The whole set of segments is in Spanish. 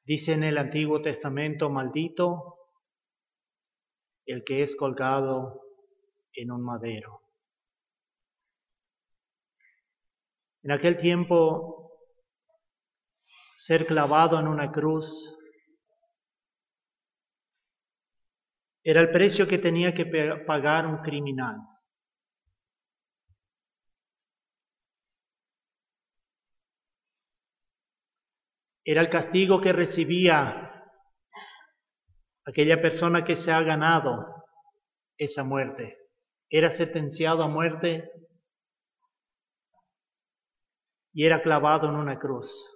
Dice en el Antiguo Testamento, maldito el que es colgado en un madero. En aquel tiempo, ser clavado en una cruz era el precio que tenía que pagar un criminal. Era el castigo que recibía aquella persona que se ha ganado esa muerte. Era sentenciado a muerte y era clavado en una cruz.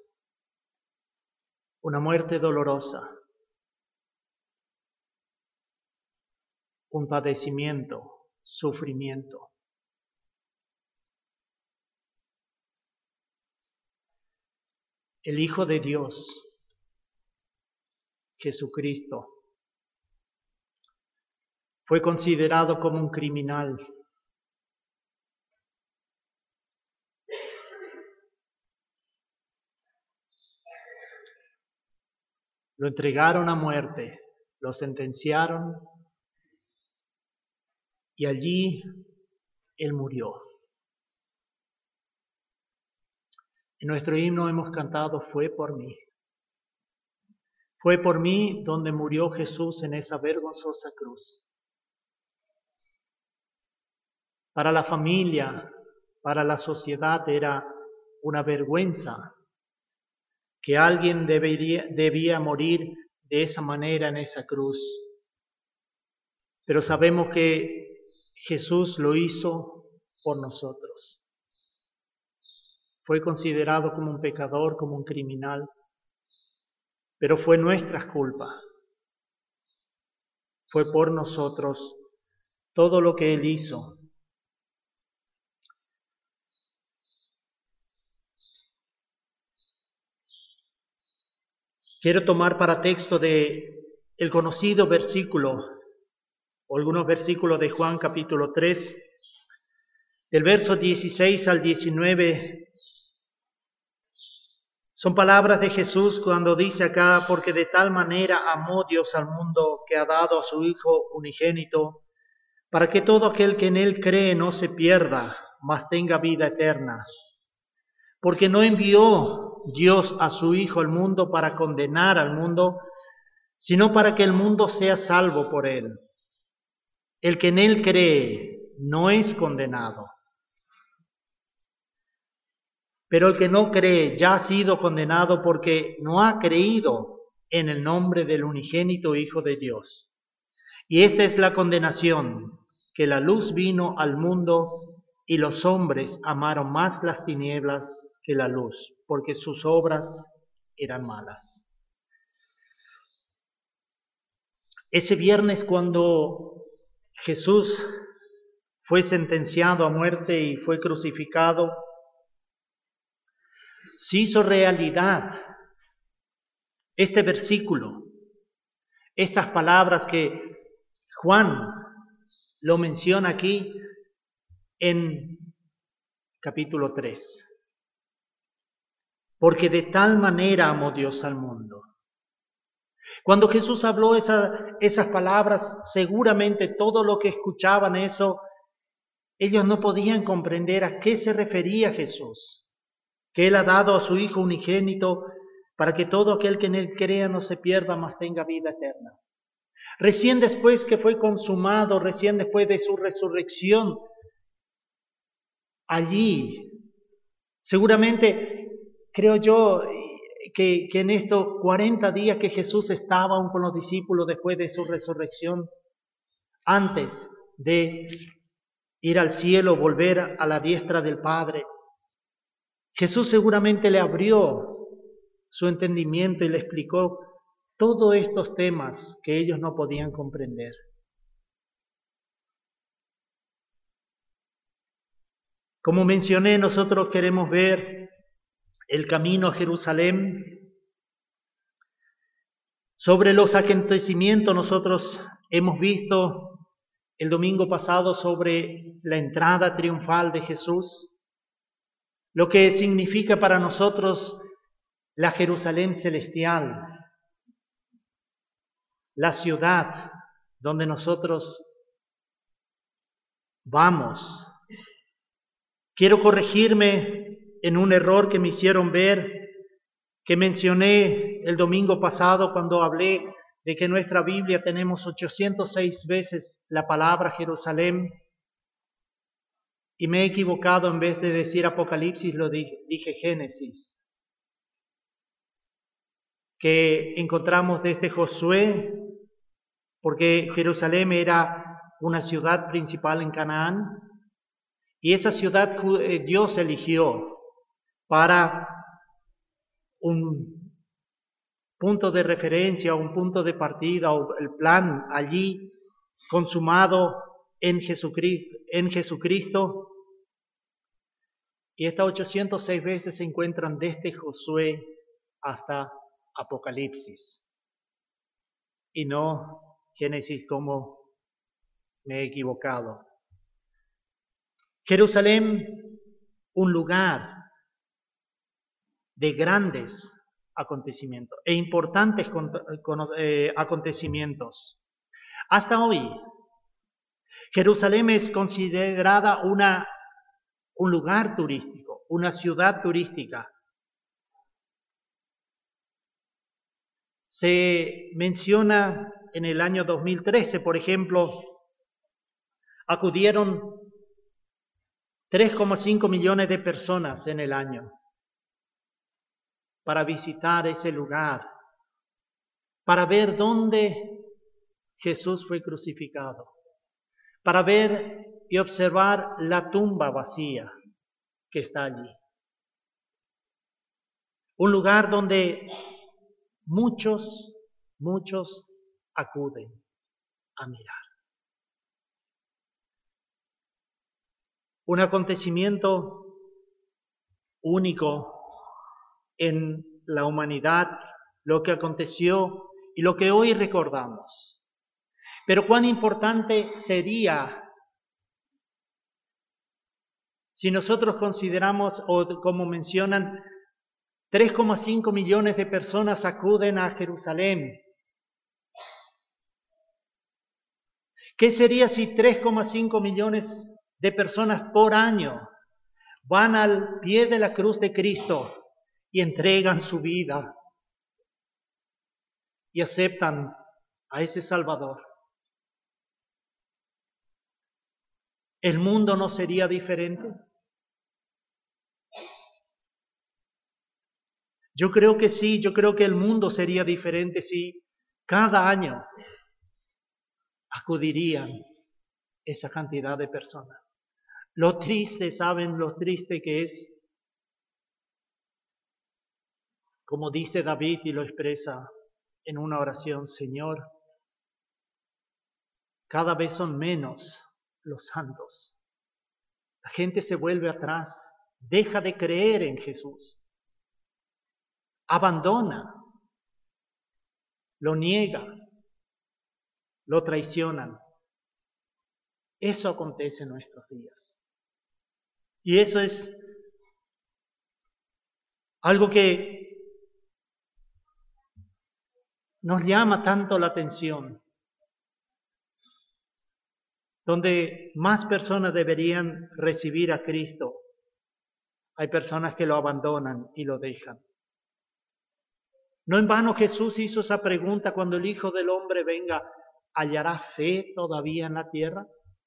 Una muerte dolorosa. Un padecimiento, sufrimiento. El Hijo de Dios, Jesucristo, fue considerado como un criminal. Lo entregaron a muerte, lo sentenciaron y allí Él murió. En nuestro himno hemos cantado, fue por mí. Fue por mí donde murió Jesús en esa vergonzosa cruz. Para la familia, para la sociedad era una vergüenza que alguien debía morir de esa manera en esa cruz. Pero sabemos que Jesús lo hizo por nosotros. Fue considerado como un pecador, como un criminal, pero fue nuestra culpa. Fue por nosotros todo lo que Él hizo. Quiero tomar para texto el conocido versículo, o algunos versículos de Juan capítulo 3, del verso 16 al 19. Son palabras de Jesús cuando dice acá, porque de tal manera amó Dios al mundo que ha dado a su Hijo unigénito, para que todo aquel que en Él cree no se pierda, mas tenga vida eterna. Porque no envió Dios a su Hijo al mundo para condenar al mundo, sino para que el mundo sea salvo por Él. El que en Él cree no es condenado. Pero el que no cree ya ha sido condenado porque no ha creído en el nombre del unigénito Hijo de Dios. Y esta es la condenación, que la luz vino al mundo y los hombres amaron más las tinieblas que la luz, porque sus obras eran malas. Ese viernes cuando Jesús fue sentenciado a muerte y fue crucificado, se hizo realidad este versículo, estas palabras que Juan lo menciona aquí en capítulo 3. Porque de tal manera amó Dios al mundo. Cuando Jesús habló esas palabras, seguramente todo lo que escuchaban eso, ellos no podían comprender a qué se refería Jesús. Que Él ha dado a su Hijo unigénito para que todo aquel que en Él crea no se pierda, mas tenga vida eterna. Recién después que fue consumado, recién después de su resurrección, allí, seguramente, creo yo, que en estos 40 días que Jesús estaba aún con los discípulos después de su resurrección, antes de ir al cielo, volver a la diestra del Padre, Jesús seguramente le abrió su entendimiento y le explicó todos estos temas que ellos no podían comprender. Como mencioné, nosotros queremos ver el camino a Jerusalén. Sobre los acontecimientos nosotros hemos visto el domingo pasado sobre la entrada triunfal de Jesús, lo que significa para nosotros la Jerusalén celestial, la ciudad donde nosotros vamos. Quiero corregirme en un error que me hicieron ver, que mencioné el domingo pasado cuando hablé de que en nuestra Biblia tenemos 806 veces la palabra Jerusalén, y me he equivocado, en vez de decir Apocalipsis lo dije Génesis, que encontramos desde Josué, porque Jerusalén era una ciudad principal en Canaán, y esa ciudad Dios eligió para un punto de referencia, un punto de partida, o el plan allí consumado en Jesucristo. Y estas 806 veces se encuentran desde Josué hasta Apocalipsis, y no Génesis, como me he equivocado. Jerusalén, un lugar de grandes acontecimientos e importantes acontecimientos. Hasta hoy, Jerusalén es considerada un lugar turístico, una ciudad turística. Se menciona en el año 2013, por ejemplo, acudieron 3,5 millones de personas en el año para visitar ese lugar, para ver dónde Jesús fue crucificado, para ver y observar la tumba vacía que está allí. Un lugar donde muchos acuden a mirar. Un acontecimiento único en la humanidad, lo que aconteció y lo que hoy recordamos. Pero cuán importante sería si nosotros consideramos, o como mencionan, 3,5 millones de personas acuden a Jerusalén. ¿Qué sería si 3,5 millones de personas por año van al pie de la cruz de Cristo y entregan su vida y aceptan a ese Salvador? ¿El mundo no sería diferente? Yo creo que sí, yo creo que el mundo sería diferente si cada año acudirían esa cantidad de personas. Lo triste, ¿saben lo triste que es? Como dice David y lo expresa en una oración: Señor, cada vez son menos los santos. La gente se vuelve atrás, deja de creer en Jesús, abandona, lo niega, lo traicionan. Eso acontece en nuestros días. Y eso es algo que nos llama tanto la atención. Donde más personas deberían recibir a Cristo, hay personas que lo abandonan y lo dejan. No en vano Jesús hizo esa pregunta: cuando el Hijo del Hombre venga, ¿hallará fe todavía en la tierra?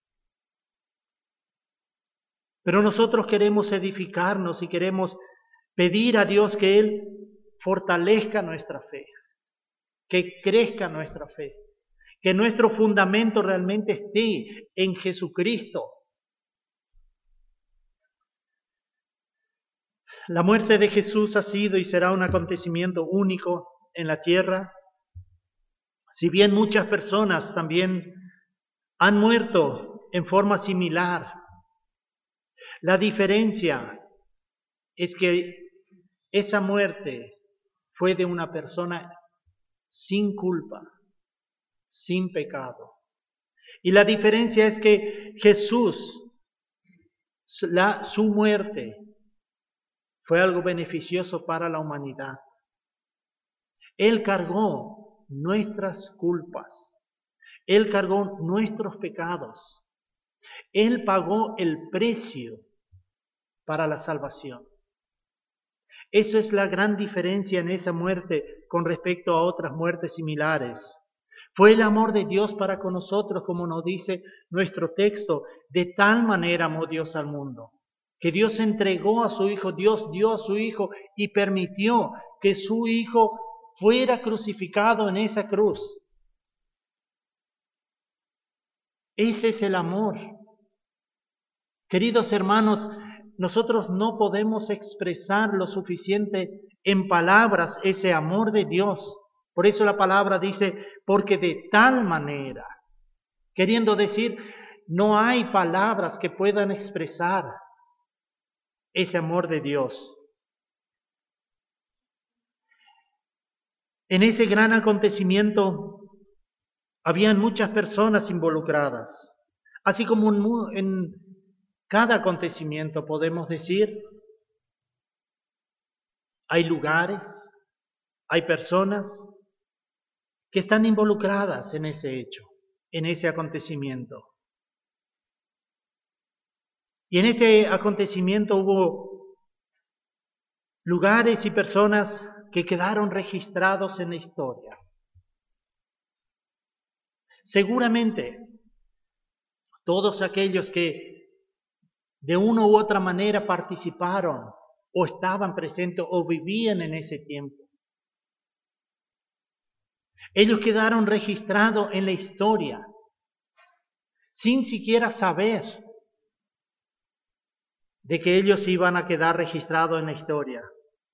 Pero nosotros queremos edificarnos y queremos pedir a Dios que Él fortalezca nuestra fe, que crezca nuestra fe, que nuestro fundamento realmente esté en Jesucristo. La muerte de Jesús ha sido y será un acontecimiento único en la tierra. Si bien muchas personas también han muerto en forma similar, la diferencia es que esa muerte fue de una persona sin culpa, sin pecado. Y la diferencia es que Jesús, su muerte, fue algo beneficioso para la humanidad. Él cargó nuestras culpas. Él cargó nuestros pecados. Él pagó el precio para la salvación. Eso es la gran diferencia en esa muerte con respecto a otras muertes similares. Fue el amor de Dios para con nosotros, como nos dice nuestro texto. De tal manera amó Dios al mundo, que Dios entregó a su Hijo, Dios dio a su Hijo y permitió que su Hijo fuera crucificado en esa cruz. Ese es el amor. Queridos hermanos, nosotros no podemos expresar lo suficiente en palabras ese amor de Dios. Por eso la palabra dice, porque de tal manera, queriendo decir, no hay palabras que puedan expresar ese amor de Dios. En ese gran acontecimiento habían muchas personas involucradas, así como en cada acontecimiento podemos decir, hay lugares, hay personas que están involucradas en ese hecho, en ese acontecimiento. Y en este acontecimiento hubo lugares y personas que quedaron registrados en la historia. Seguramente todos aquellos que de una u otra manera participaron o estaban presentes o vivían en ese tiempo, ellos quedaron registrados en la historia sin siquiera saber de que ellos iban a quedar registrados en la historia.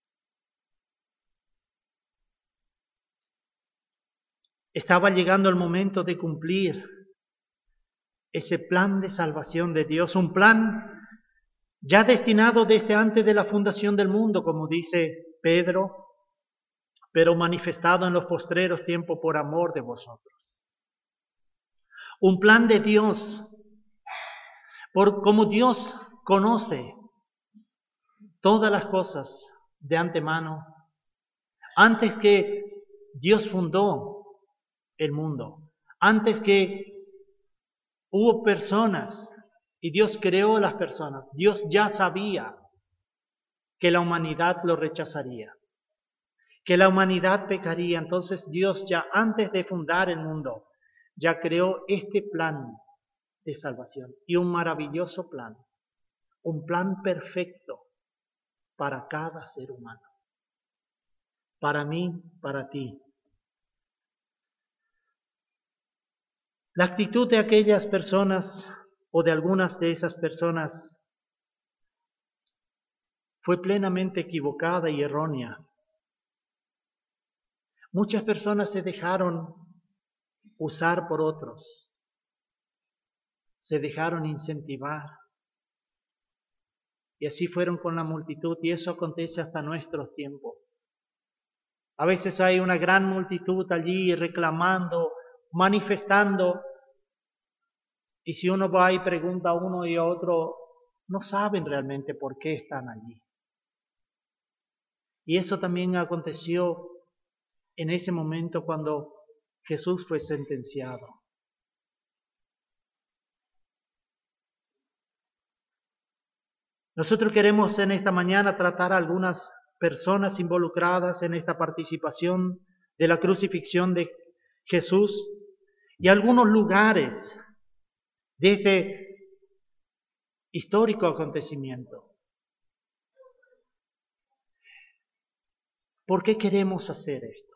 Estaba llegando el momento de cumplir ese plan de salvación de Dios, un plan ya destinado desde antes de la fundación del mundo, como dice Pedro, pero manifestado en los postreros tiempos por amor de vosotros. Un plan de Dios, como Dios conoce todas las cosas de antemano, antes que Dios fundó el mundo, antes que hubo personas y Dios creó las personas, Dios ya sabía que la humanidad lo rechazaría, que la humanidad pecaría. Entonces Dios ya antes de fundar el mundo, ya creó este plan de salvación y un maravilloso plan, un plan perfecto para cada ser humano, para mí, para ti. La actitud de aquellas personas o de algunas de esas personas fue plenamente equivocada y errónea. Muchas personas se dejaron usar por otros, se dejaron incentivar. Y así fueron con la multitud, y eso acontece hasta nuestros tiempos. A veces hay una gran multitud allí reclamando, manifestando, y si uno va y pregunta a uno y a otro, no saben realmente por qué están allí. Y eso también aconteció en ese momento cuando Jesús fue sentenciado. Nosotros queremos en esta mañana tratar a algunas personas involucradas en esta participación de la crucifixión de Jesús y algunos lugares de este histórico acontecimiento. ¿Por qué queremos hacer esto?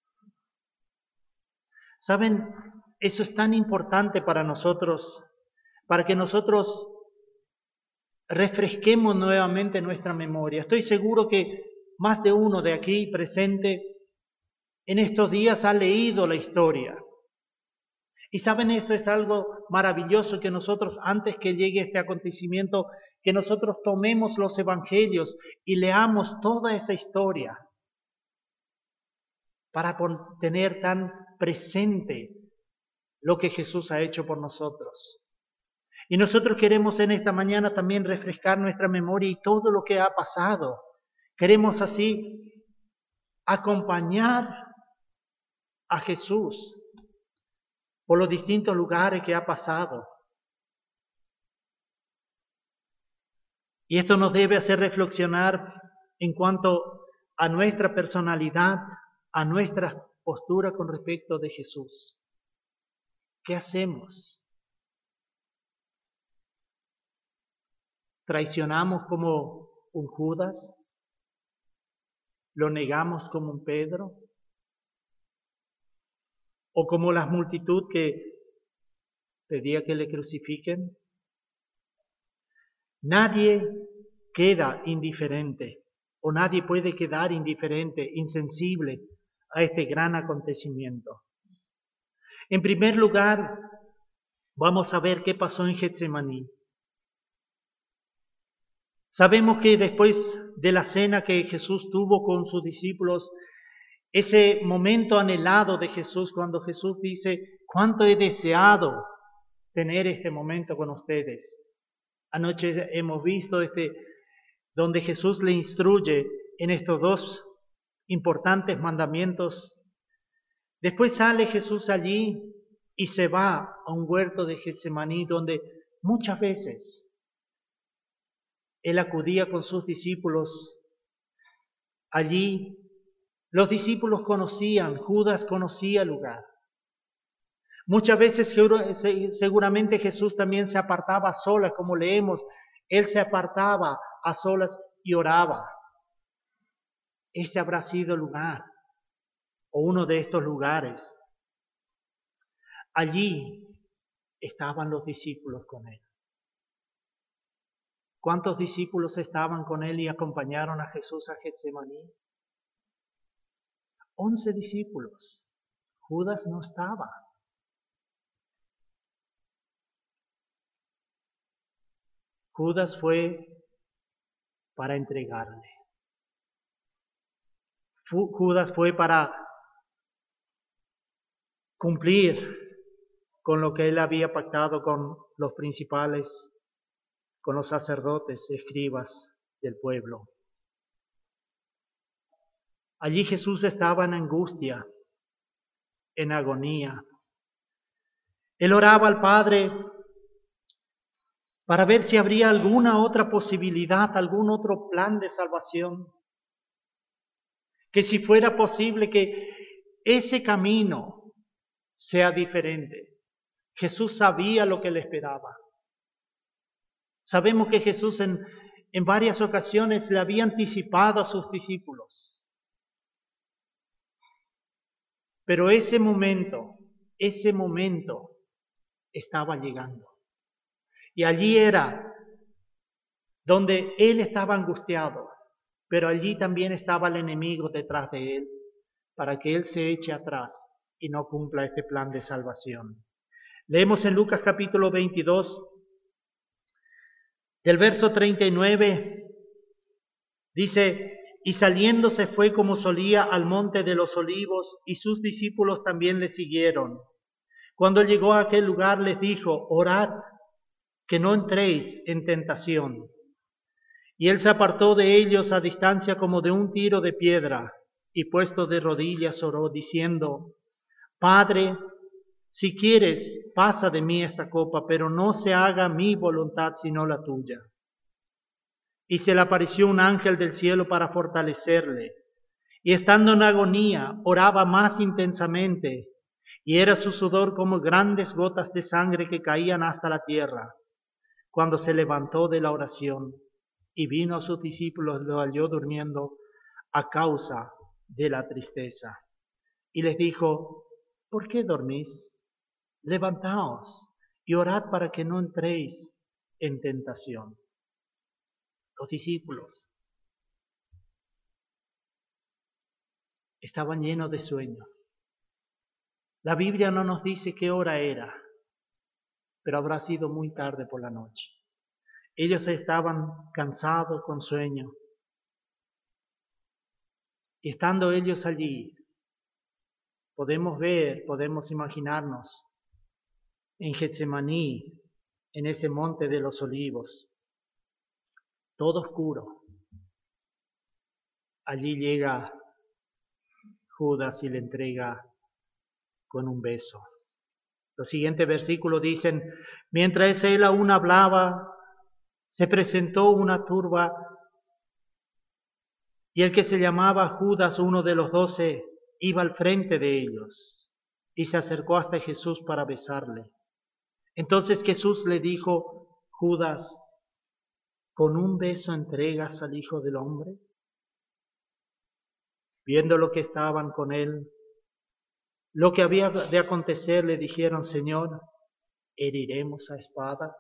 ¿Saben? Eso es tan importante para nosotros, para que nosotros refresquemos nuevamente nuestra memoria. Estoy seguro que más de uno de aquí presente en estos días ha leído la historia. Y saben, esto es algo maravilloso, que nosotros, antes que llegue este acontecimiento, que nosotros tomemos los evangelios y leamos toda esa historia para tener tan presente lo que Jesús ha hecho por nosotros. Y nosotros queremos en esta mañana también refrescar nuestra memoria y todo lo que ha pasado. Queremos así acompañar a Jesús por los distintos lugares que ha pasado. Y esto nos debe hacer reflexionar en cuanto a nuestra personalidad, a nuestra postura con respecto de Jesús. ¿Qué hacemos? ¿Traicionamos como un Judas? ¿Lo negamos como un Pedro? ¿O como la multitud que pedía que le crucifiquen? Nadie queda indiferente, o nadie puede quedar indiferente, insensible a este gran acontecimiento. En primer lugar, vamos a ver qué pasó en Getsemaní. Sabemos que después de la cena que Jesús tuvo con sus discípulos, ese momento anhelado de Jesús, cuando Jesús dice, ¿cuánto he deseado tener este momento con ustedes? Anoche hemos visto donde Jesús le instruye en estos dos importantes mandamientos. Después sale Jesús allí y se va a un huerto de Getsemaní, donde muchas veces Él acudía con sus discípulos. Allí los discípulos conocían, Judas conocía el lugar. Muchas veces seguramente Jesús también se apartaba a solas, como leemos, Él se apartaba a solas y oraba. Ese habrá sido el lugar, o uno de estos lugares. Allí estaban los discípulos con Él. ¿Cuántos discípulos estaban con Él y acompañaron a Jesús a Getsemaní? 11 discípulos. Judas no estaba. Judas fue para entregarle. Judas fue para cumplir con lo que él había pactado con los principales, con los sacerdotes, escribas del pueblo. Allí Jesús estaba en angustia, en agonía. Él oraba al Padre para ver si habría alguna otra posibilidad, algún otro plan de salvación. Que si fuera posible que ese camino sea diferente. Jesús sabía lo que le esperaba. Sabemos que Jesús en varias ocasiones le había anticipado a sus discípulos. Pero ese momento estaba llegando. Y allí era donde él estaba angustiado, pero allí también estaba el enemigo detrás de él, para que él se eche atrás y no cumpla este plan de salvación. Leemos en Lucas capítulo 22, del verso 39, dice, y saliendo se fue como solía al monte de los olivos, y sus discípulos también le siguieron. Cuando llegó a aquel lugar les dijo, orad, que no entréis en tentación. Y él se apartó de ellos a distancia como de un tiro de piedra, y puesto de rodillas oró, diciendo, Padre, si quieres, pasa de mí esta copa, pero no se haga mi voluntad sino la tuya. Y se le apareció un ángel del cielo para fortalecerle. Y estando en agonía, oraba más intensamente, y era su sudor como grandes gotas de sangre que caían hasta la tierra. Cuando se levantó de la oración y vino a sus discípulos, lo halló durmiendo a causa de la tristeza. Y les dijo, ¿por qué dormís? Levantaos y orad para que no entréis en tentación. Los discípulos estaban llenos de sueño. La Biblia no nos dice qué hora era, pero habrá sido muy tarde por la noche. Ellos estaban cansados, con sueño. Y estando ellos allí, podemos imaginarnos en Getsemaní, en ese monte de los olivos, todo oscuro. Allí llega Judas y le entrega con un beso. Los siguientes versículos dicen, mientras él aún hablaba, se presentó una turba y el que se llamaba Judas, uno de los 12, iba al frente de ellos y se acercó hasta Jesús para besarle. Entonces Jesús le dijo, Judas, ¿con un beso entregas al Hijo del Hombre? Viendo lo que estaban con él, lo que había de acontecer, le dijeron, Señor, ¿heriremos a espada?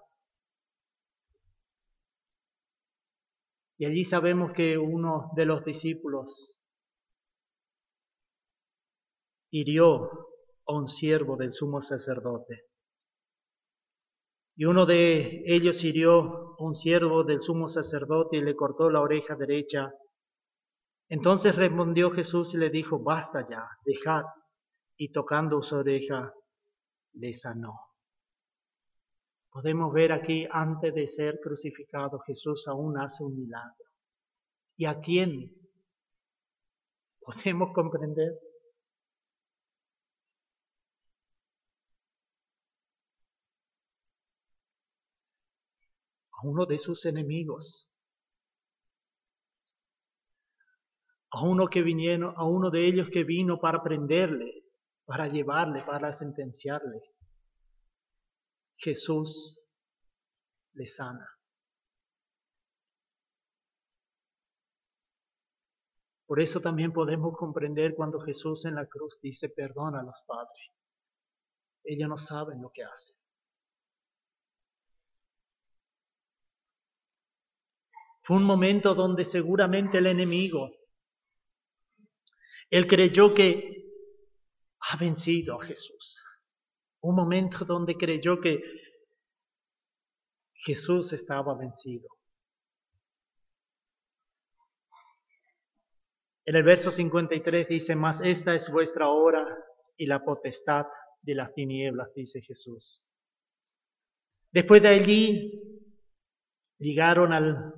Y allí sabemos que uno de los discípulos hirió a un siervo del sumo sacerdote. Y uno de ellos hirió a un siervo del sumo sacerdote y le cortó la oreja derecha. Entonces respondió Jesús y le dijo, basta ya, dejad. Y tocando su oreja, le sanó. Podemos ver aquí, antes de ser crucificado, Jesús aún hace un milagro. ¿Y a quién? ¿Podemos comprender? A uno de sus enemigos. A uno de ellos que vino para prenderle, para llevarle, para sentenciarle. Jesús le sana. Por eso también podemos comprender cuando Jesús en la cruz dice, perdona a los padres. Ellos no saben lo que hacen. Fue un momento donde seguramente el enemigo, él creyó que ha vencido a Jesús. Un momento donde creyó que Jesús estaba vencido. En el verso 53 dice, mas esta es vuestra hora y la potestad de las tinieblas, dice Jesús. Después de allí, llegaron al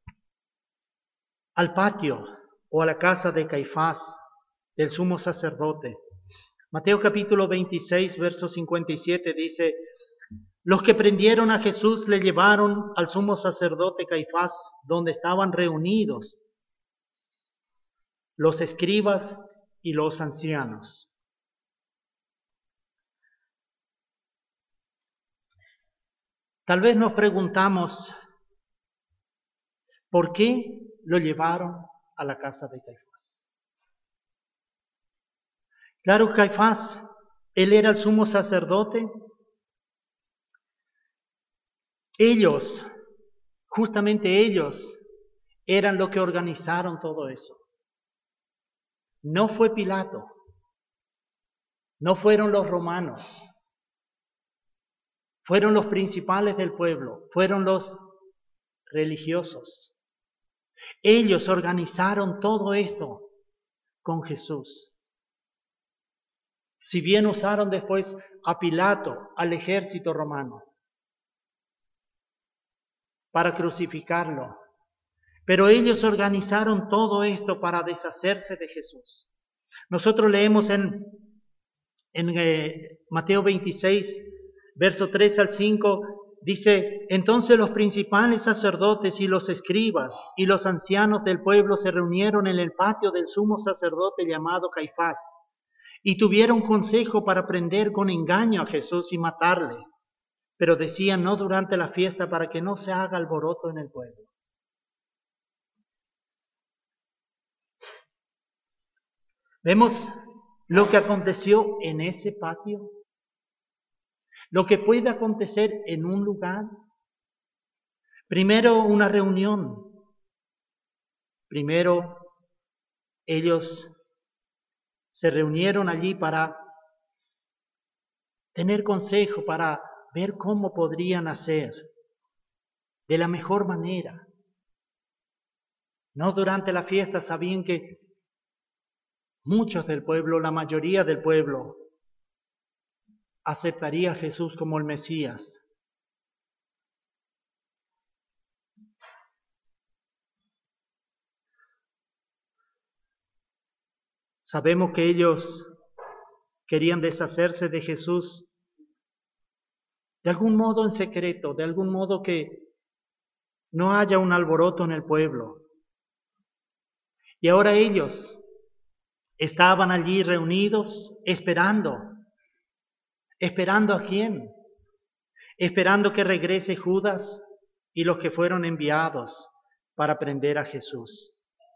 patio o a la casa de Caifás, del sumo sacerdote. Mateo capítulo 26, verso 57 dice, los que prendieron a Jesús le llevaron al sumo sacerdote Caifás, donde estaban reunidos los escribas y los ancianos. Tal vez nos preguntamos, ¿por qué lo llevaron a la casa de Caifás? Claro, Caifás, él era el sumo sacerdote. Ellos, justamente ellos, eran los que organizaron todo eso. No fue Pilato, no fueron los romanos, fueron los principales del pueblo, fueron los religiosos. Ellos organizaron todo esto con Jesús. Si bien usaron después a Pilato, al ejército romano, para crucificarlo, pero ellos organizaron todo esto para deshacerse de Jesús. Nosotros leemos en Mateo 26, verso 3 al 5, dice, entonces los principales sacerdotes y los escribas y los ancianos del pueblo se reunieron en el patio del sumo sacerdote llamado Caifás y tuvieron consejo para prender con engaño a Jesús y matarle, pero decían no durante la fiesta para que no se haga alboroto en el pueblo. Vemos lo que aconteció en ese patio, lo que puede acontecer en un lugar. Primero una reunión, primero ellos se reunieron allí para tener consejo, para ver cómo podrían hacer de la mejor manera. No durante la fiesta, sabían que muchos del pueblo, la mayoría del pueblo, aceptaría a Jesús como el Mesías. Sabemos que ellos querían deshacerse de Jesús, de algún modo en secreto, de algún modo que no haya un alboroto en el pueblo. Y ahora ellos estaban allí reunidos esperando. ¿Esperando a quién? Esperando que regrese Judas y los que fueron enviados para prender a Jesús.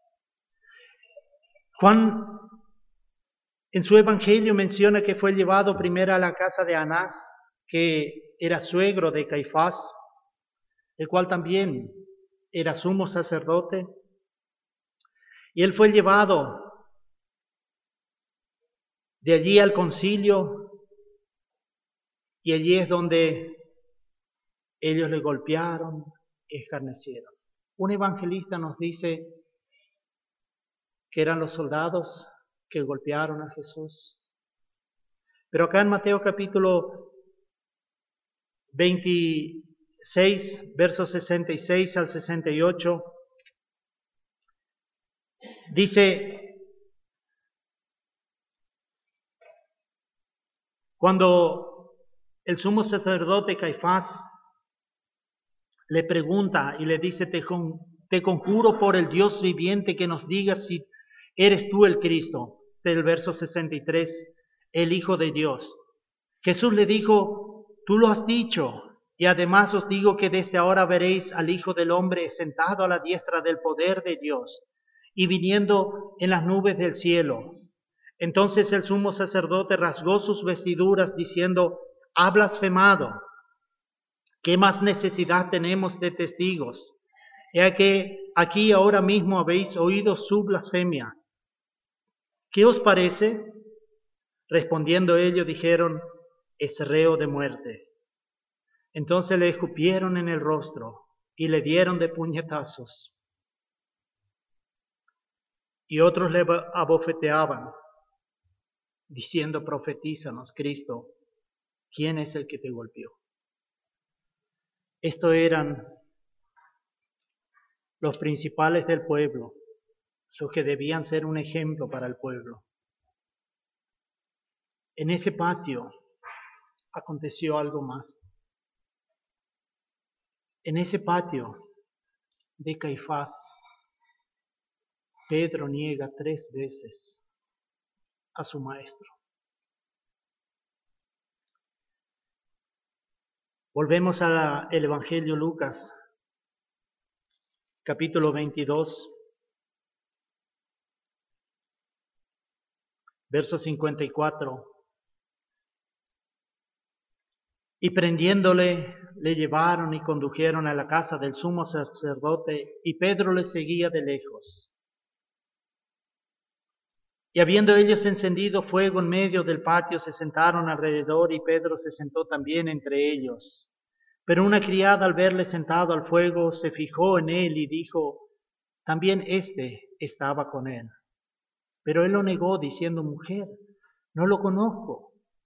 Juan en su evangelio menciona que fue llevado primero a la casa de Anás, que era suegro de Caifás, el cual también era sumo sacerdote. Y él fue llevado de allí al concilio, y allí es donde ellos le golpearon, escarnecieron. Un evangelista nos dice que eran los soldados que golpearon a Jesús. Pero acá en Mateo capítulo 26, versos 66 al 68, dice: cuando el sumo sacerdote Caifás le pregunta y le dice: te conjuro por el Dios viviente que nos digas si eres tú el Cristo, del verso 63, el Hijo de Dios. Jesús le dijo: tú lo has dicho, y además os digo que desde ahora veréis al Hijo del Hombre sentado a la diestra del poder de Dios y viniendo en las nubes del cielo. Entonces el sumo sacerdote rasgó sus vestiduras diciendo: ha blasfemado. ¿Qué más necesidad tenemos de testigos? He que aquí ahora mismo habéis oído su blasfemia. ¿Qué os parece? Respondiendo ellos dijeron: es reo de muerte. Entonces le escupieron en el rostro y le dieron de puñetazos. Y otros le abofeteaban, diciendo: profetízanos, Cristo, ¿quién es el que te golpeó? Estos eran los principales del pueblo, los que debían ser un ejemplo para el pueblo. En ese patio aconteció algo más. En ese patio de Caifás, Pedro niega 3 veces a su maestro. Volvemos al Evangelio Lucas, capítulo 22, verso 54. Y prendiéndole, le llevaron y condujeron a la casa del sumo sacerdote, y Pedro le seguía de lejos. Y habiendo ellos encendido fuego en medio del patio, se sentaron alrededor, y Pedro se sentó también entre ellos. Pero una criada, al verle sentado al fuego, se fijó en él y dijo: también éste estaba con él. Pero él lo negó, diciendo: mujer, no lo conozco.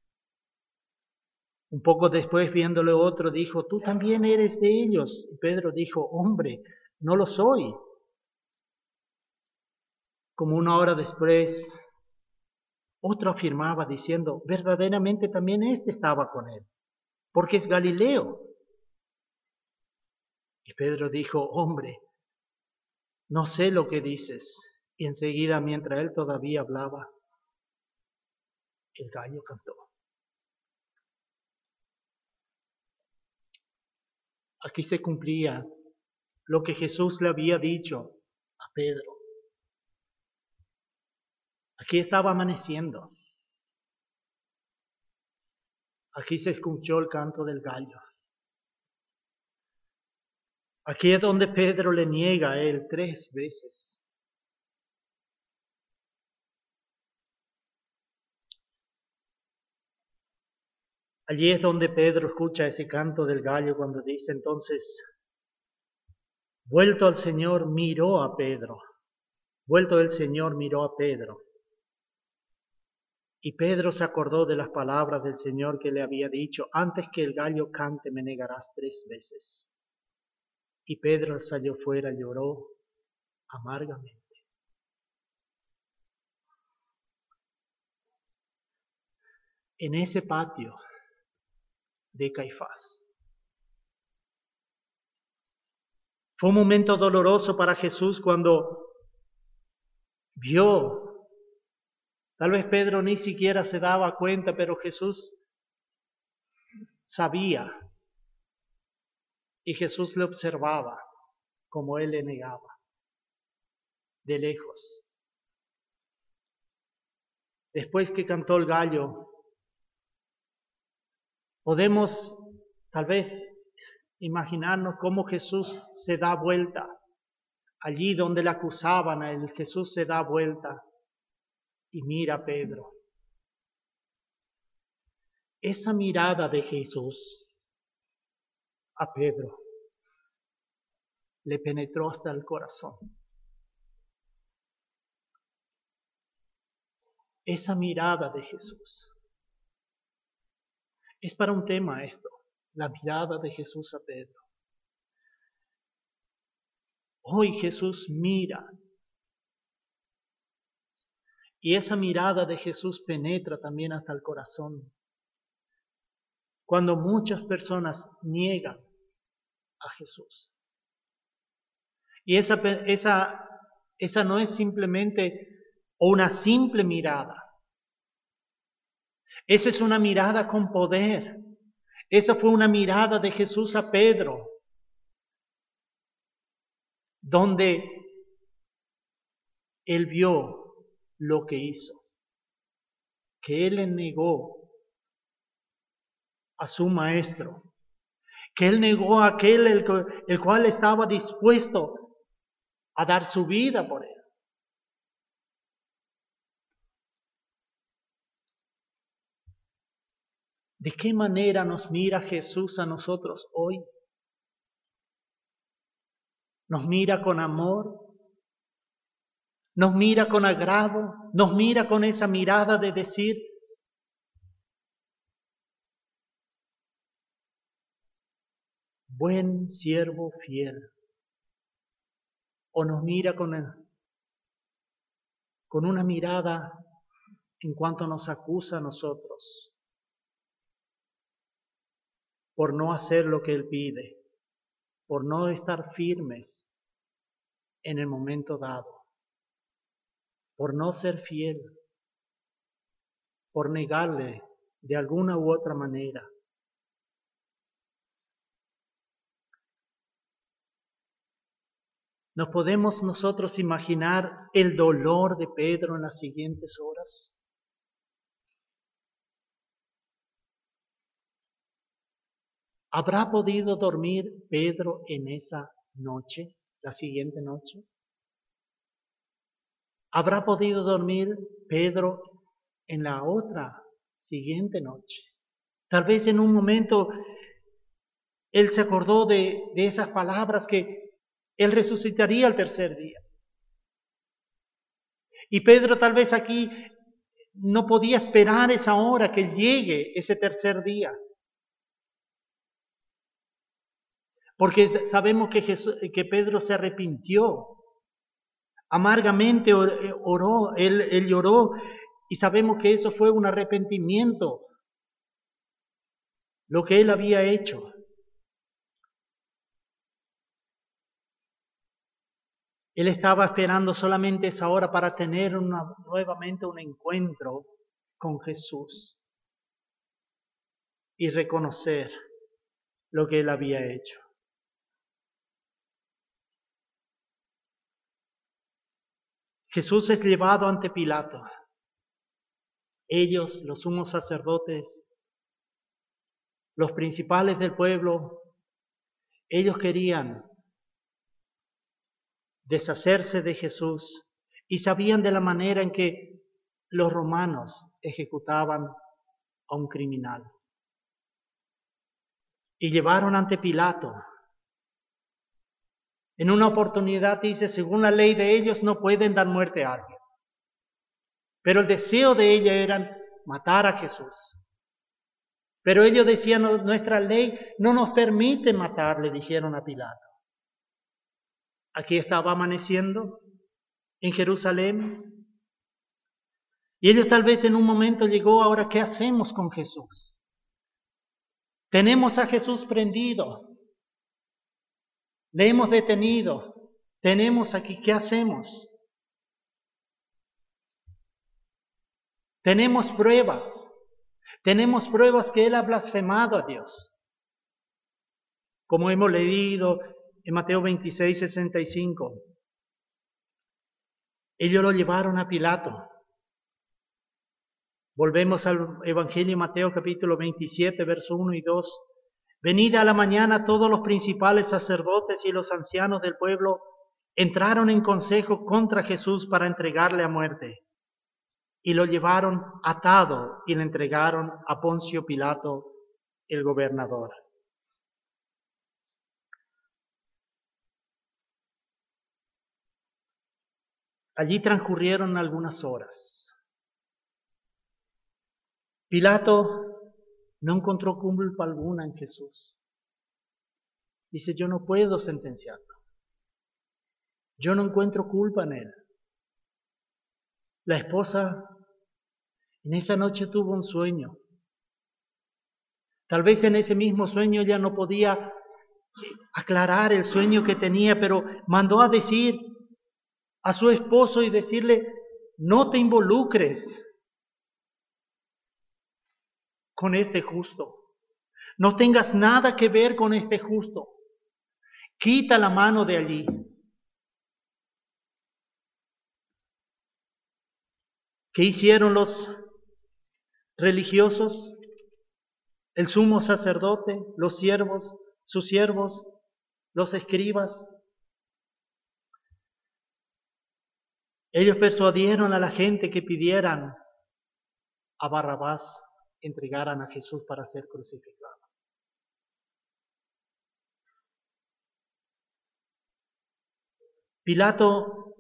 Un poco después, viéndole otro, dijo: tú también eres de ellos. Y Pedro dijo: hombre, no lo soy. Como 1 hora después, otro afirmaba diciendo: verdaderamente también éste estaba con él, porque es Galileo. Y Pedro dijo: hombre, no sé lo que dices. Y enseguida, mientras él todavía hablaba, el gallo cantó. Aquí se cumplía lo que Jesús le había dicho a Pedro. Aquí estaba amaneciendo. Aquí se escuchó el canto del gallo. Aquí es donde Pedro le niega a él 3 veces. Allí es donde Pedro escucha ese canto del gallo cuando dice: entonces, vuelto el Señor miró a Pedro. Vuelto el Señor miró a Pedro. Y Pedro se acordó de las palabras del Señor que le había dicho: antes que el gallo cante me negarás 3 veces. Y Pedro salió fuera y lloró amargamente. en ese patio de Caifás. Fue un momento doloroso para Jesús cuando vio, tal vez Pedro ni siquiera se daba cuenta, pero Jesús sabía y Jesús le observaba como él le negaba, de lejos. Después que cantó el gallo, podemos tal vez imaginarnos cómo Jesús se da vuelta. Allí donde le acusaban a él, Jesús se da vuelta y mira a Pedro. Esa mirada de Jesús a Pedro le penetró hasta el corazón. Esa mirada de Jesús. Es para un tema esto, la mirada de Jesús a Pedro. Hoy Jesús mira. Y esa mirada de Jesús penetra también hasta el corazón. Cuando muchas personas niegan a Jesús. Y esa no es simplemente una simple mirada. Esa es una mirada con poder. Esa fue una mirada de Jesús a Pedro, donde él vio lo que hizo, que él le negó a su maestro, que él negó a aquel el cual estaba dispuesto a dar su vida por él. ¿De qué manera nos mira Jesús a nosotros hoy? ¿Nos mira con amor? ¿Nos mira con agrado? ¿Nos mira con esa mirada de decir, buen siervo fiel? ¿O nos mira con una mirada en cuanto nos acusa a nosotros por no hacer lo que Él pide, por no estar firmes en el momento dado, por no ser fiel, por negarle de alguna u otra manera? ¿No podemos nosotros imaginar el dolor de Pedro en las siguientes horas? ¿Habrá podido dormir Pedro en esa noche, la siguiente noche? ¿Habrá podido dormir Pedro en la otra siguiente noche? Tal vez en un momento él se acordó de esas palabras que él resucitaría al tercer día. Y Pedro tal vez aquí no podía esperar esa hora que llegue ese tercer día. Porque sabemos que Pedro se arrepintió, amargamente oró, él lloró, y sabemos que eso fue un arrepentimiento, lo que él había hecho. Él estaba esperando solamente esa hora para tener nuevamente un encuentro con Jesús y reconocer lo que él había hecho. Jesús es llevado ante Pilato. Ellos, los sumos sacerdotes, los principales del pueblo, ellos querían deshacerse de Jesús y sabían de la manera en que los romanos ejecutaban a un criminal. Y llevaron ante Pilato. En una oportunidad dice, según la ley de ellos no pueden dar muerte a alguien. Pero el deseo de ellos era matar a Jesús. Pero ellos decían, nuestra ley no nos permite matarle, dijeron a Pilato. Aquí estaba amaneciendo en Jerusalén. Y ellos tal vez en un momento llegó, ahora, ¿qué hacemos con Jesús? Tenemos a Jesús prendido, le hemos detenido, tenemos aquí, ¿qué hacemos? Tenemos pruebas que Él ha blasfemado a Dios. Como hemos leído en Mateo 26, 65. Ellos lo llevaron a Pilato. Volvemos al Evangelio de Mateo capítulo 27, verso 1 y 2. Venida a la mañana todos los principales sacerdotes y los ancianos del pueblo entraron en consejo contra Jesús para entregarle a muerte. Y lo llevaron atado y le entregaron a Poncio Pilato, el gobernador. Allí transcurrieron algunas horas. Pilato no encontró culpa alguna en Jesús. Dice, yo no puedo sentenciarlo. Yo no encuentro culpa en él. La esposa en esa noche tuvo un sueño. Tal vez en ese mismo sueño ella no podía aclarar el sueño que tenía, pero mandó a decir a su esposo y decirle, no te involucres con este justo. No tengas nada que ver con este justo. Quita la mano de allí. ¿Qué hicieron los religiosos? El sumo sacerdote, los siervos, sus siervos, los escribas. Ellos persuadieron a la gente que pidieran a Barrabás, entregaran a Jesús para ser crucificado. Pilato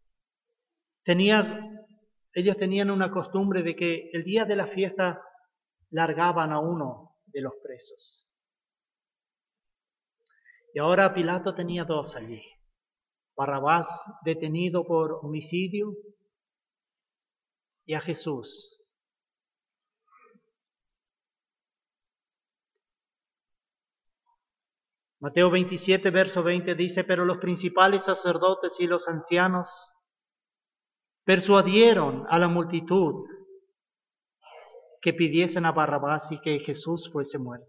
ellos tenían una costumbre de que el día de la fiesta largaban a uno de los presos. Y ahora Pilato tenía dos allí. Barrabás detenido por homicidio y a Jesús. Mateo 27, verso 20 dice, pero los principales sacerdotes y los ancianos persuadieron a la multitud que pidiesen a Barrabás y que Jesús fuese muerto.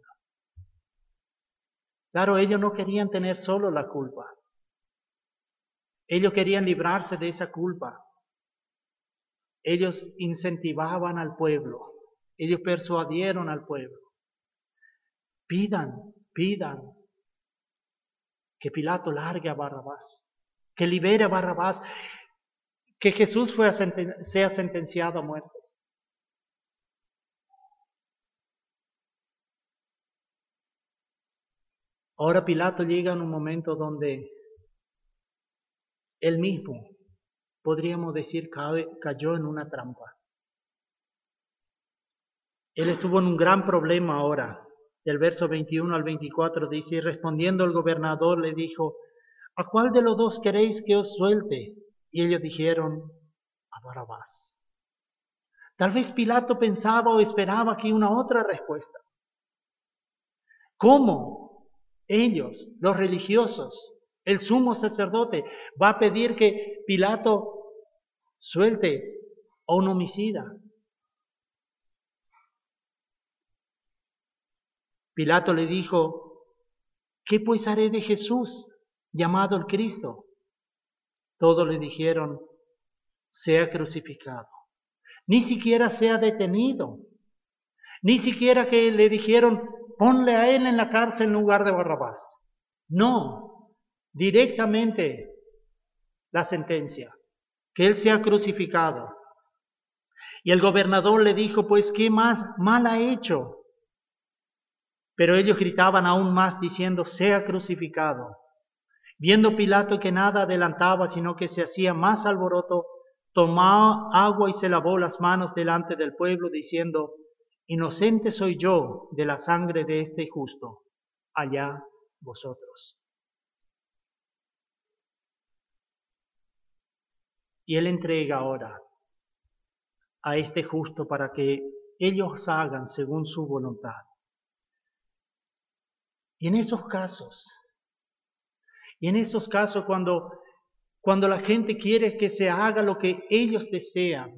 Claro, ellos no querían tener solo la culpa. Ellos querían librarse de esa culpa. Ellos incentivaban al pueblo. Ellos persuadieron al pueblo. Pidan que Pilato largue a Barrabás, que libere a Barrabás, que Jesús sea sentenciado a muerte. Ahora Pilato llega en un momento donde él mismo, podríamos decir, cayó en una trampa. Él estuvo en un gran problema ahora. Del verso 21 al 24 dice, y respondiendo el gobernador le dijo, ¿a cuál de los dos queréis que os suelte? Y ellos dijeron, a Barrabás. Tal vez Pilato pensaba o esperaba aquí una otra respuesta. ¿Cómo ellos, los religiosos, el sumo sacerdote, va a pedir que Pilato suelte a un homicida? Pilato le dijo, ¿qué pues haré de Jesús, llamado el Cristo? Todos le dijeron, sea crucificado. Ni siquiera sea detenido. Ni siquiera que le dijeron, ponle a él en la cárcel en lugar de Barrabás. No, directamente la sentencia, que él sea crucificado. Y el gobernador le dijo, pues, ¿qué más mal ha hecho? Pero ellos gritaban aún más diciendo, sea crucificado. Viendo Pilato que nada adelantaba, sino que se hacía más alboroto, tomó agua y se lavó las manos delante del pueblo, diciendo, inocente soy yo de la sangre de este justo, allá vosotros. Y él entrega ahora a este justo para que ellos hagan según su voluntad. Y en esos casos, cuando la gente quiere que se haga lo que ellos desean,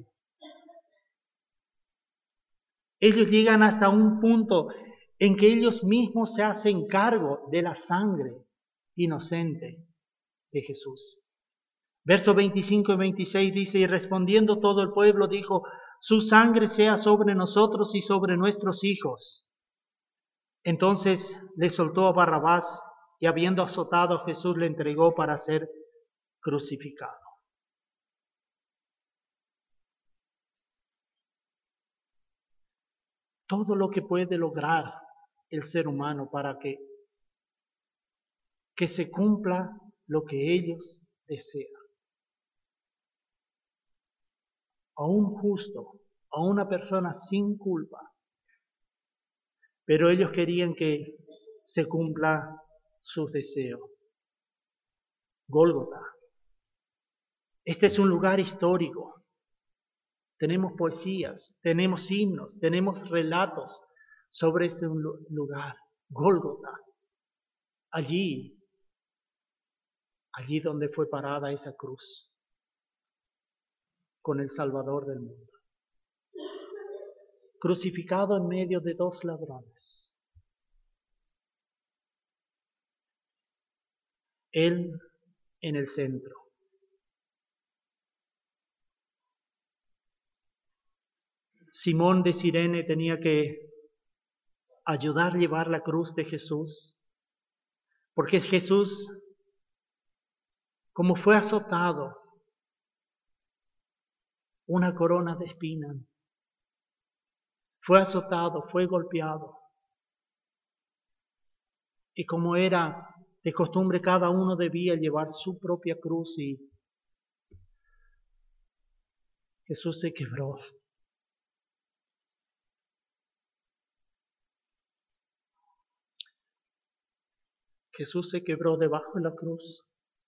ellos llegan hasta un punto en que ellos mismos se hacen cargo de la sangre inocente de Jesús. Versos 25 y 26 dice, y respondiendo todo el pueblo dijo, su sangre sea sobre nosotros y sobre nuestros hijos. Entonces le soltó a Barrabás y habiendo azotado a Jesús le entregó para ser crucificado. Todo lo que puede lograr el ser humano para que se cumpla lo que ellos desean. A un justo, a una persona sin culpa. Pero ellos querían que se cumpla sus deseos. Gólgota. Este es un lugar histórico. Tenemos poesías, tenemos himnos, tenemos relatos sobre ese lugar. Gólgota. Allí donde fue parada esa cruz con el Salvador del mundo. Crucificado en medio de dos ladrones. Él en el centro. Simón de Cirene tenía que ayudar a llevar la cruz de Jesús, porque Jesús, como fue azotado, una corona de espinas, fue azotado, fue golpeado, y como era de costumbre, cada uno debía llevar su propia cruz y Jesús se quebró. Jesús se quebró debajo de la cruz.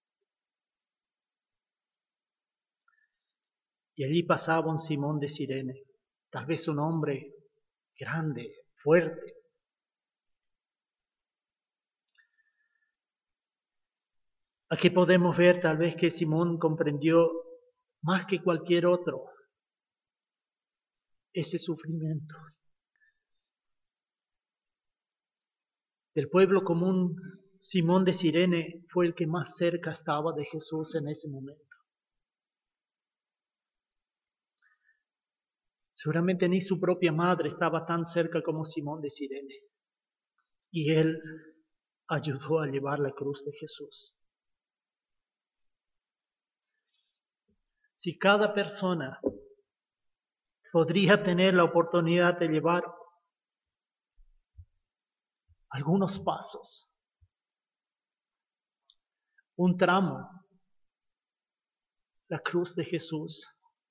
Y allí pasaba un Simón de Cirene, tal vez un hombre grande, fuerte. Aquí podemos ver tal vez que Simón comprendió más que cualquier otro ese sufrimiento. Del pueblo común, Simón de Cirene fue el que más cerca estaba de Jesús en ese momento. Seguramente ni su propia madre estaba tan cerca como Simón de Cirene. Y él ayudó a llevar la cruz de Jesús. Si cada persona podría tener la oportunidad de llevar algunos pasos, un tramo, la cruz de Jesús,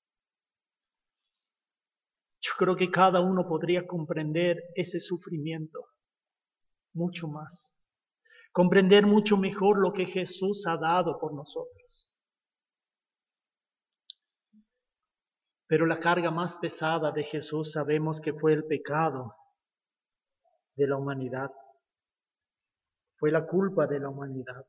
yo creo que cada uno podría comprender ese sufrimiento mucho más, comprender mucho mejor lo que Jesús ha dado por nosotros. Pero la carga más pesada de Jesús sabemos que fue el pecado de la humanidad. Fue la culpa de la humanidad.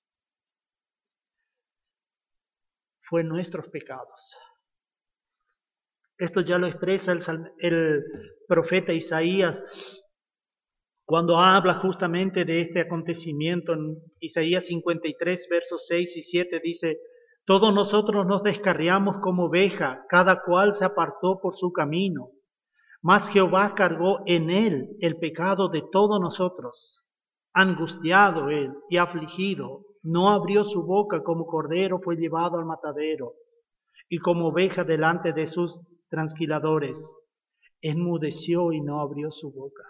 Fue nuestros pecados. Esto ya lo expresa el profeta Isaías cuando habla justamente de este acontecimiento. En Isaías 53, versos 6 y 7 dice: todos nosotros nos descarriamos como oveja, cada cual se apartó por su camino. Mas Jehová cargó en él el pecado de todos nosotros. Angustiado él y afligido, no abrió su boca, como cordero fue llevado al matadero, y como oveja delante de sus transquiladores, enmudeció y no abrió su boca.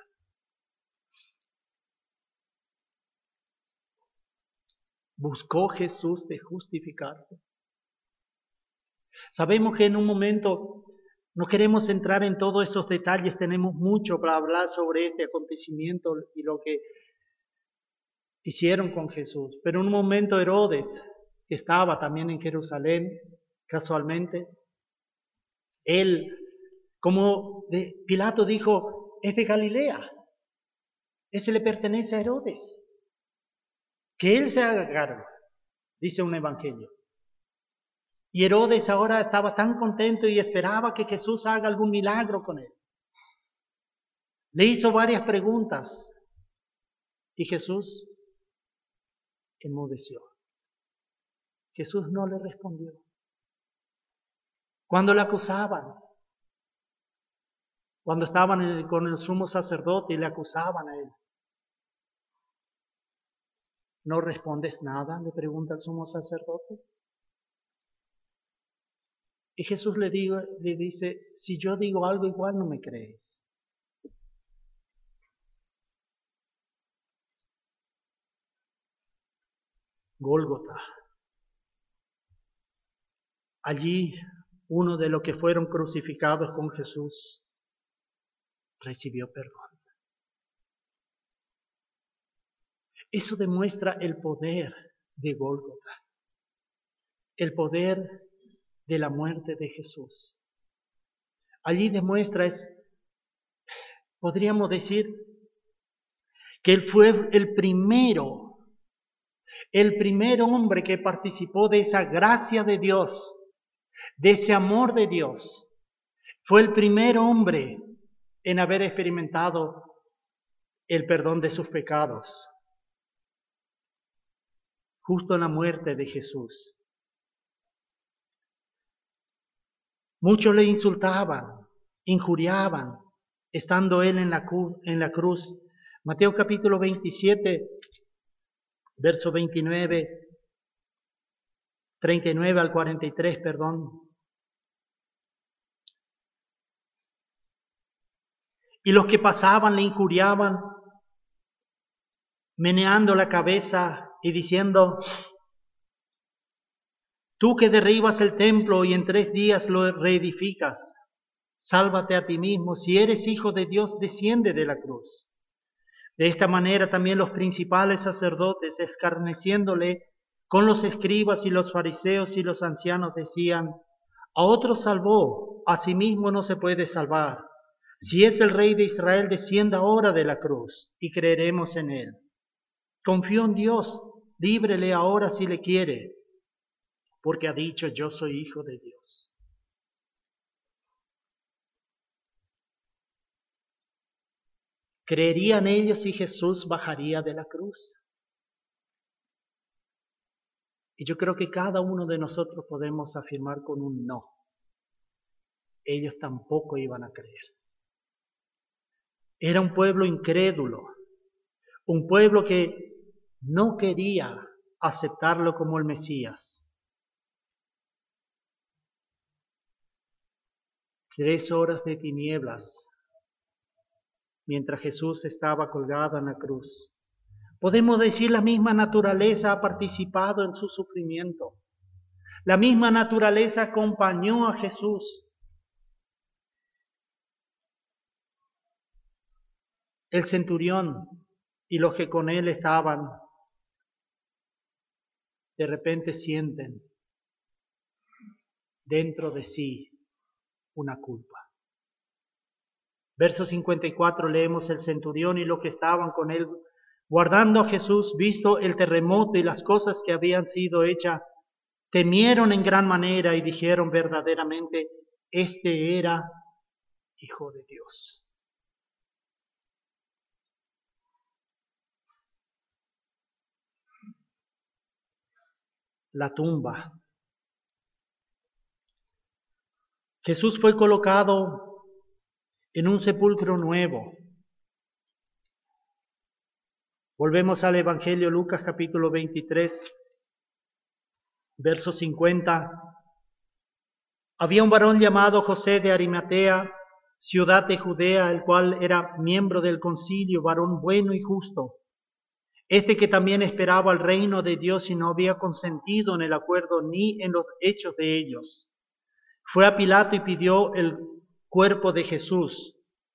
Buscó Jesús de justificarse. Sabemos que en un momento no queremos entrar en todos esos detalles, tenemos mucho para hablar sobre este acontecimiento y lo que hicieron con Jesús. Pero en un momento Herodes, que estaba también en Jerusalén, casualmente, él Como Pilato dijo, es de Galilea, ese le pertenece a Herodes. Que él se haga cargo, dice un evangelio. Y Herodes ahora estaba tan contento y esperaba que Jesús haga algún milagro con él. Le hizo varias preguntas y Jesús enmudeció. Jesús no le respondió. Cuando le acusaban, cuando estaban con el sumo sacerdote y le acusaban a él, ¿no respondes nada?, le pregunta el sumo sacerdote. Y Jesús le dice, si yo digo algo igual no me crees. Gólgota. Allí uno de los que fueron crucificados con Jesús recibió perdón. Eso demuestra el poder de Gólgota, el poder de la muerte de Jesús. Allí demuestra, podríamos decir, que Él fue el primer hombre que participó de esa gracia de Dios, de ese amor de Dios. Fue el primer hombre en haber experimentado el perdón de sus pecados, justo en la muerte de Jesús. Muchos le insultaban, injuriaban, estando Él en la cruz. Mateo capítulo 27, verso 39 al 43, perdón. Y los que pasaban le injuriaban, meneando la cabeza y diciendo, tú que derribas el templo y en 3 días lo reedificas, sálvate a ti mismo, si eres hijo de Dios, desciende de la cruz. De esta manera también los principales sacerdotes, escarneciéndole con los escribas y los fariseos y los ancianos, decían, a otro salvó, a sí mismo no se puede salvar. Si es el Rey de Israel, descienda ahora de la cruz y creeremos en él. Confío en Dios, líbrele ahora si le quiere, porque ha dicho, yo soy hijo de Dios. ¿Creerían ellos si Jesús bajaría de la cruz? Y yo creo que cada uno de nosotros podemos afirmar con un no. Ellos tampoco iban a creer. Era un pueblo incrédulo, un pueblo que no quería aceptarlo como el Mesías. 3 horas de tinieblas mientras Jesús estaba colgado en la cruz. Podemos decir la misma naturaleza ha participado en su sufrimiento. La misma naturaleza acompañó a Jesús. El centurión y los que con él estaban, de repente sienten dentro de sí una culpa. Verso 54 leemos, el centurión y los que estaban con él, guardando a Jesús, visto el terremoto y las cosas que habían sido hechas, temieron en gran manera y dijeron verdaderamente, este era Hijo de Dios. La tumba. Jesús fue colocado en un sepulcro nuevo. Volvemos al Evangelio Lucas capítulo 23, verso 50. Había un varón llamado José de Arimatea, ciudad de Judea, el cual era miembro del concilio, varón bueno y justo. Este que también esperaba el reino de Dios y no había consentido en el acuerdo ni en los hechos de ellos. Fue a Pilato y pidió el cuerpo de Jesús.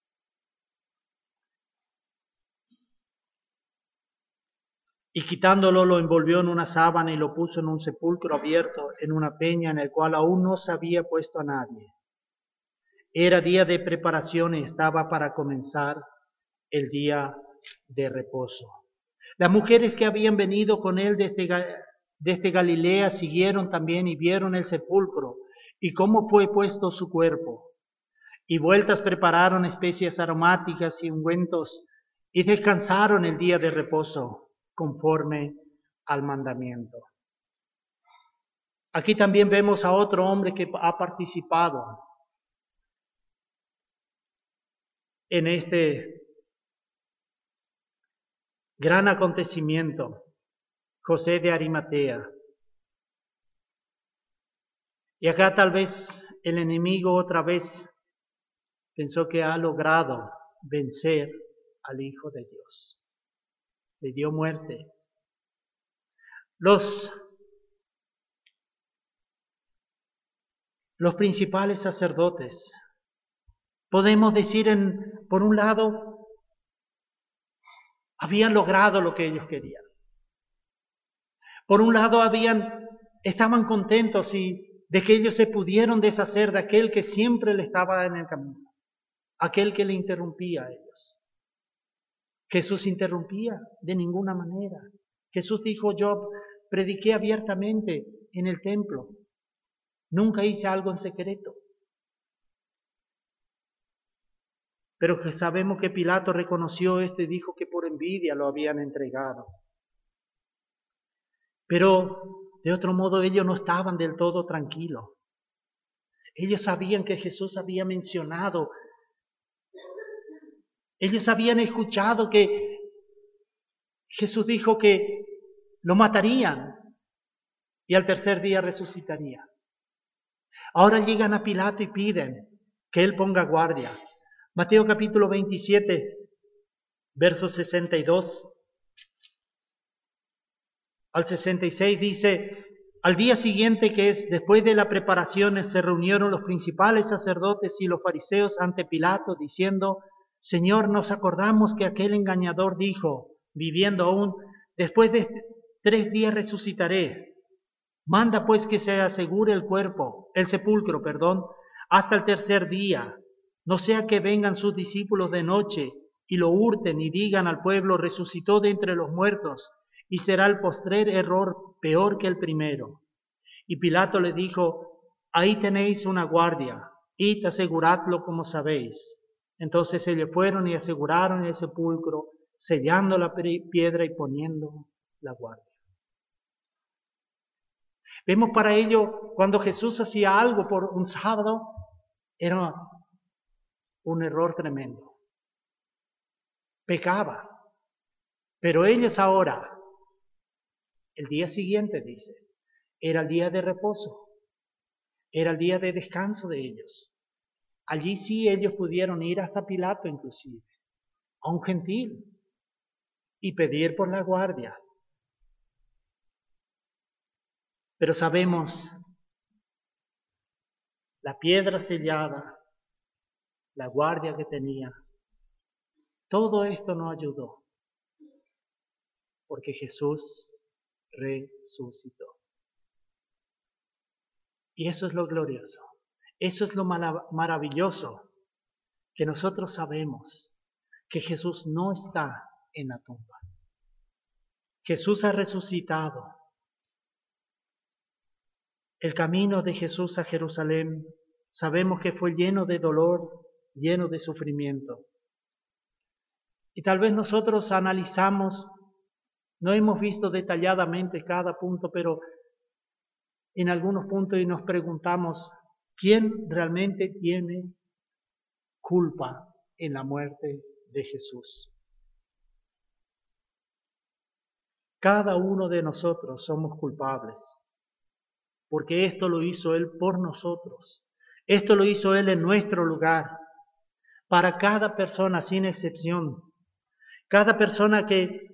Y quitándolo lo envolvió en una sábana y lo puso en un sepulcro abierto, en una peña en el cual aún no se había puesto a nadie. Era día de preparación y estaba para comenzar el día de reposo. Las mujeres que habían venido con él desde Galilea siguieron también y vieron el sepulcro y cómo fue puesto su cuerpo. Y vueltas prepararon especias aromáticas y ungüentos y descansaron el día de reposo conforme al mandamiento. Aquí también vemos a otro hombre que ha participado en este gran acontecimiento, José de Arimatea. Y acá tal vez el enemigo otra vez pensó que ha logrado vencer al Hijo de Dios. Le dio muerte. Los principales sacerdotes, podemos decir, por un lado, habían logrado lo que ellos querían. Por un lado, estaban contentos de que ellos se pudieron deshacer de aquel que siempre le estaba en el camino, aquel que le interrumpía a ellos. Jesús interrumpía de ninguna manera. Jesús dijo: yo prediqué abiertamente en el templo. Nunca hice algo en secreto. Pero que sabemos que Pilato reconoció esto y dijo que por envidia lo habían entregado. Pero de otro modo ellos no estaban del todo tranquilos. Ellos sabían que Jesús había mencionado, ellos habían escuchado que Jesús dijo que lo matarían y al tercer día resucitaría. Ahora llegan a Pilato y piden que él ponga guardia. Mateo capítulo 27, versos 62 al 66 dice: al día siguiente, que es después de la preparación, se reunieron los principales sacerdotes y los fariseos ante Pilato, diciendo: Señor, nos acordamos que aquel engañador dijo, viviendo aún, después de 3 días resucitaré. Manda pues que se asegure el sepulcro, hasta el tercer día, no sea que vengan sus discípulos de noche y lo hurten y digan al pueblo: resucitó de entre los muertos, y será el postrer error peor que el primero. Y Pilato le dijo: ahí tenéis una guardia, id aseguradlo como sabéis. Entonces ellos fueron y aseguraron el sepulcro, sellando la piedra y poniendo la guardia. Vemos para ello, cuando Jesús hacía algo por un sábado, era un error tremendo. Pecaba. Pero ellos ahora, el día siguiente, dice, era el día de reposo, era el día de descanso de ellos. Allí sí ellos pudieron ir hasta Pilato inclusive, a un gentil, y pedir por la guardia. Pero sabemos, la piedra sellada, la guardia que tenía, todo esto no ayudó, porque Jesús resucitó. Y eso es lo glorioso, eso es lo maravilloso, que nosotros sabemos que Jesús no está en la tumba. Jesús ha resucitado. El camino de Jesús a Jerusalén sabemos que fue lleno de dolor, lleno de sufrimiento. Y tal vez nosotros analizamos, no hemos visto detalladamente cada punto, pero en algunos puntos y nos preguntamos: ¿quién realmente tiene culpa en la muerte de Jesús? Cada uno de nosotros somos culpables, porque esto lo hizo Él por nosotros. Esto lo hizo Él en nuestro lugar, para cada persona sin excepción. Cada persona que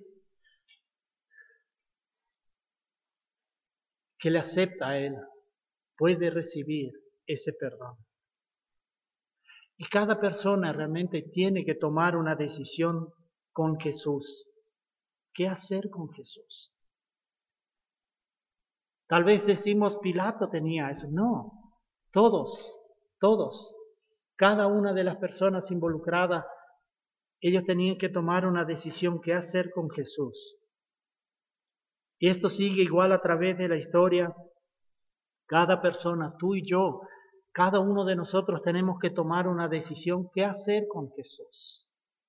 le acepta a Él puede recibir ese perdón. Y cada persona realmente tiene que tomar una decisión con Jesús. ¿Qué hacer con Jesús? Tal vez decimos: Pilato tenía eso. No, todos, Cada una de las personas involucradas, ellos tenían que tomar una decisión qué hacer con Jesús. Y esto sigue igual a través de la historia. Cada persona, tú y yo, cada uno de nosotros tenemos que tomar una decisión qué hacer con Jesús.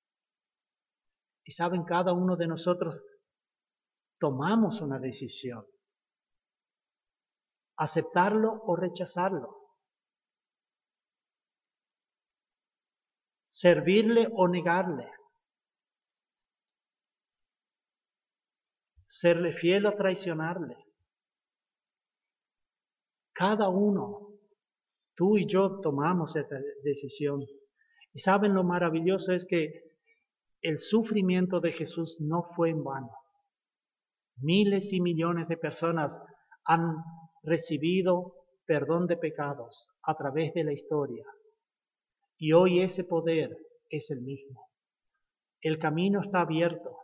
Y saben, cada uno de nosotros tomamos una decisión. Aceptarlo o rechazarlo. Servirle o negarle. Serle fiel o traicionarle. Cada uno, tú y yo tomamos esta decisión. Y saben, lo maravilloso es que el sufrimiento de Jesús no fue en vano. Miles y millones de personas han recibido perdón de pecados a través de la historia. Y hoy ese poder es el mismo. El camino está abierto.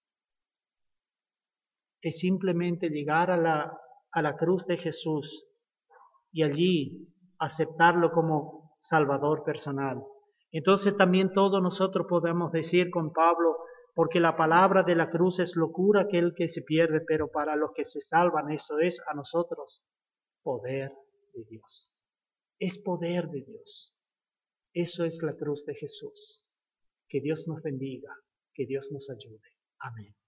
Es simplemente llegar a la cruz de Jesús y allí aceptarlo como Salvador personal. Entonces también todos nosotros podemos decir con Pablo, porque la palabra de la cruz es locura aquel que se pierde, pero para los que se salvan eso es a nosotros poder de Dios. Es poder de Dios. Eso es la cruz de Jesús. Que Dios nos bendiga, que Dios nos ayude. Amén.